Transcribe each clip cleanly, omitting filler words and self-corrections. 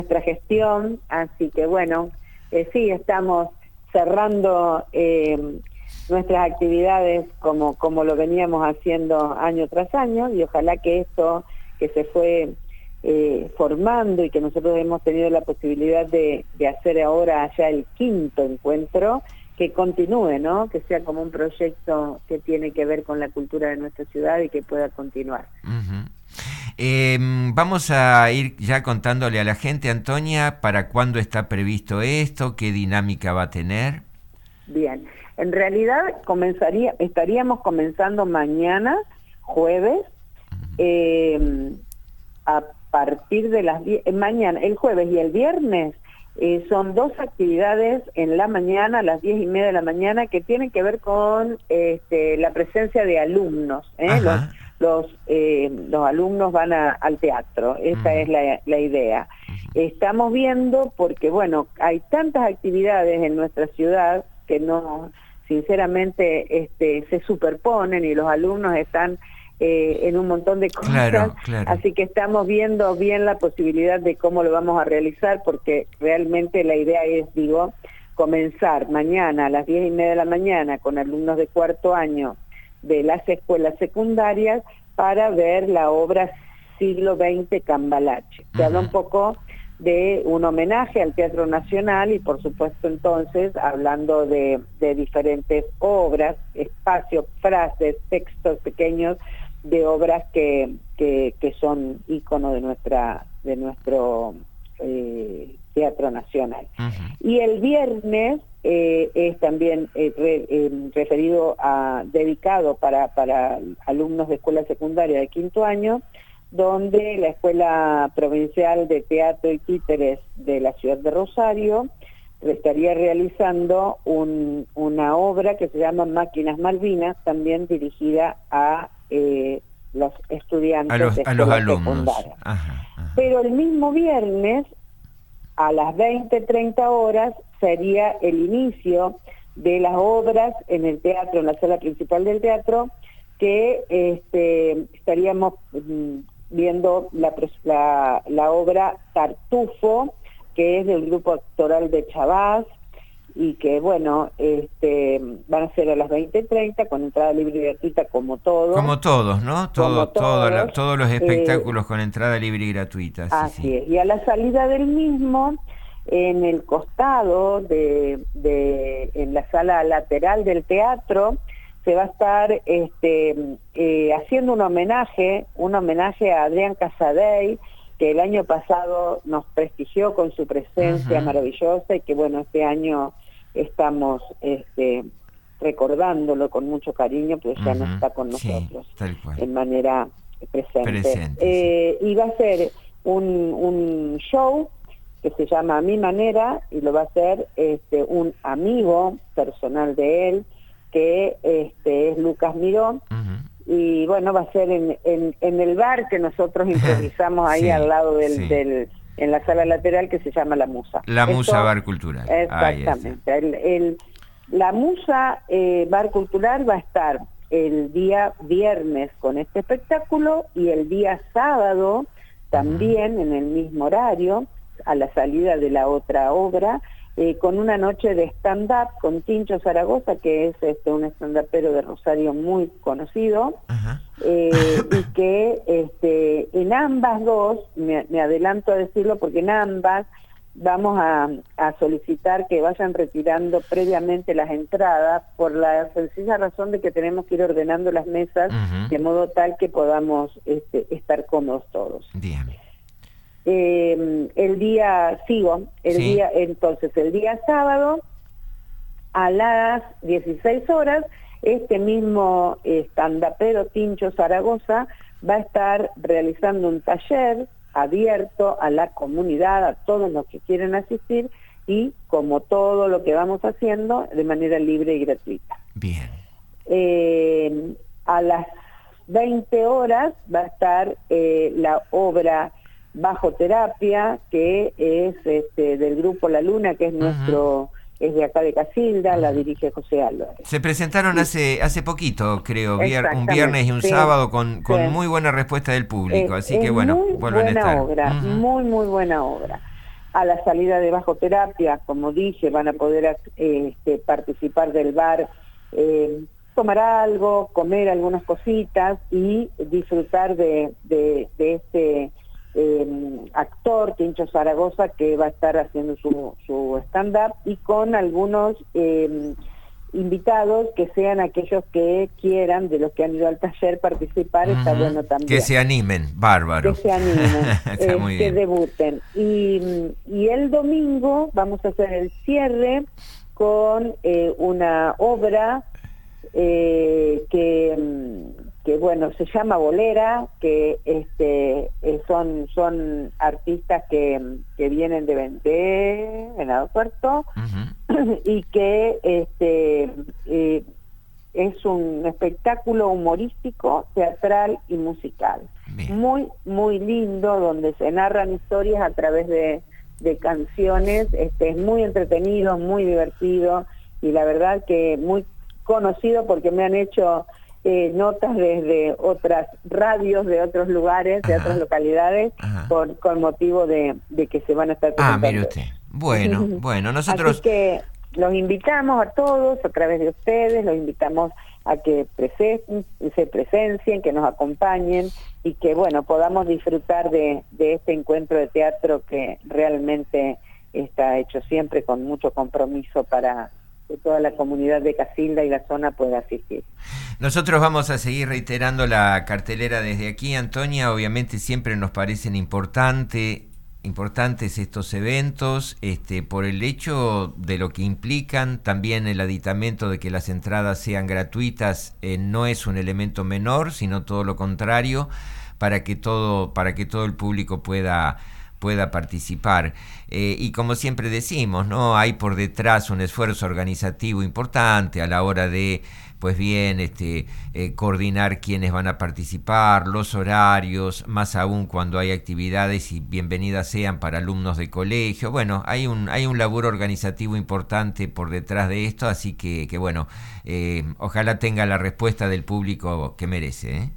nuestra gestión, así que bueno, sí, estamos cerrando nuestras actividades como lo veníamos haciendo año tras año, y ojalá que esto que se fue formando y que nosotros hemos tenido la posibilidad de hacer ahora ya el 5º encuentro, que continúe, ¿no? Que sea como un proyecto que tiene que ver con la cultura de nuestra ciudad y que pueda continuar. Uh-huh. Vamos a ir ya contándole a la gente, Antonia, para cuándo está previsto esto, qué dinámica va a tener. Bien, en realidad estaríamos comenzando mañana, jueves, a partir de las 10, mañana, el jueves y el viernes, son 2 actividades en la mañana, a las 10:30 de la mañana, que tienen que ver con la presencia de alumnos. Los alumnos van al teatro, esa es la idea. Estamos viendo, porque bueno, hay tantas actividades en nuestra ciudad que no, sinceramente, se superponen y los alumnos están en un montón de cosas, claro. Así que estamos viendo bien la posibilidad de cómo lo vamos a realizar, porque realmente la idea es, comenzar mañana a las 10:30 de la mañana con alumnos de 4º año de las escuelas secundarias para ver la obra Siglo XX Cambalache, que habla un poco de un homenaje al Teatro Nacional y por supuesto entonces hablando de diferentes obras, espacios, frases, textos pequeños de obras que son ícono de nuestro Teatro Nacional. Y el viernes es también referido dedicado para alumnos de escuela secundaria de 5º año, donde la Escuela Provincial de Teatro y Títeres de la ciudad de Rosario estaría realizando una obra que se llama Máquinas Malvinas, también dirigida a los estudiantes de escuela secundaria. Pero el mismo viernes, a las 20:30 horas, sería el inicio de las obras en el teatro, en la sala principal del teatro, que estaríamos viendo la obra Tartufo, que es del grupo actoral de Chabás, y que bueno, van a ser a las 20:30 con entrada libre y gratuita como todos. Como todos, ¿no? Todos los espectáculos con entrada libre y gratuita. Así es. Y a la salida del mismo, en el costado en la sala lateral del teatro, se va a estar haciendo un homenaje a Adrián Casadei, que el año pasado nos prestigió con su presencia maravillosa, y que bueno, este año estamos recordándolo con mucho cariño, pues ya no está con nosotros en manera presente. Y va a ser un show que se llama A Mi Manera, y lo va a hacer un amigo personal de él, que es Lucas Miró, y bueno, va a ser en el bar que nosotros improvisamos ahí al lado en la sala lateral, que se llama La Musa. La Musa Bar Cultural. Exactamente. La Musa Bar Cultural va a estar el día viernes con este espectáculo, y el día sábado también en el mismo horario, a la salida de la otra obra, con una noche de stand-up con Tincho Zaragoza, que es un stand-upero de Rosario muy conocido, y que en ambas dos, me adelanto a decirlo porque en ambas vamos a solicitar que vayan retirando previamente las entradas, por la sencilla razón de que tenemos que ir ordenando las mesas de modo tal que podamos estar cómodos todos. Bien. El día sábado a las 16 horas, este mismo stand-upero Tincho Zaragoza va a estar realizando un taller abierto a la comunidad, a todos los que quieren asistir, y como todo lo que vamos haciendo, de manera libre y gratuita. Bien. A las 20 horas va a estar la obra Bajo Terapia, que es del grupo La Luna, que es es de acá de Casilda, la dirige José Álvarez. Se presentaron hace poquito, creo, un viernes y un sábado con muy buena respuesta del público, así que bueno, vuelven a estar. Muy buena obra. A la salida de bajoterapia, como dije, van a poder participar del bar, tomar algo, comer algunas cositas y disfrutar de este actor, Tincho Zaragoza, que va a estar haciendo su stand-up, y con algunos invitados que sean aquellos que quieran, de los que han ido al taller, participar. Está bueno también. Que se animen, bárbaro. Que se animen, Está muy que bien. debuten. Y el domingo vamos a hacer el cierre con una obra que bueno, se llama Bolera, que son artistas que vienen de Venado Tuerto, y que es un espectáculo humorístico, teatral y musical. Bien. Muy, muy lindo, donde se narran historias a través de canciones. Es muy entretenido, muy divertido, y la verdad que muy conocido porque me han hecho notas desde otras radios de otros lugares, de otras localidades, con motivo de que se van a estar presentando. Mire usted. Bueno, nosotros... Así que los invitamos a todos, a través de ustedes, los invitamos a que se presencien, que nos acompañen, y que, bueno, podamos disfrutar de este encuentro de teatro que realmente está hecho siempre con mucho compromiso para que toda la comunidad de Casilda y la zona pueda asistir. Nosotros vamos a seguir reiterando la cartelera desde aquí, Antonia. Obviamente siempre nos parecen importantes estos eventos, por el hecho de lo que implican. También el aditamento de que las entradas sean gratuitas no es un elemento menor, sino todo lo contrario, para que todo el público pueda participar. Y como siempre decimos, ¿no? Hay por detrás un esfuerzo organizativo importante a la hora de, pues bien, coordinar quiénes van a participar, los horarios, más aún cuando hay actividades, y bienvenidas sean para alumnos de colegio. Bueno, hay un laburo organizativo importante por detrás de esto, así que bueno, ojalá tenga la respuesta del público que merece, ¿eh?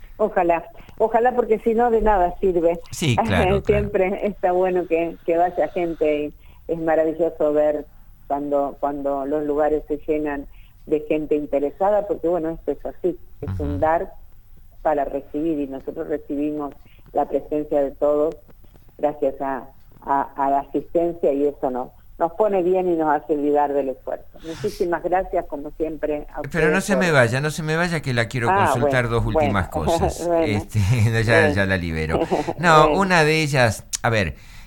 Ojalá, porque si no, de nada sirve. Sí, claro. Siempre está bueno que vaya gente, y es maravilloso ver cuando los lugares se llenan de gente interesada, porque bueno, esto es así, es un dar para recibir, y nosotros recibimos la presencia de todos gracias a la asistencia, y eso nos pone bien y nos hace olvidar del esfuerzo. Muchísimas gracias, como siempre. Pero no se me vaya, que la quiero consultar dos últimas cosas. Bueno. Ya la libero. No, una de ellas, a ver,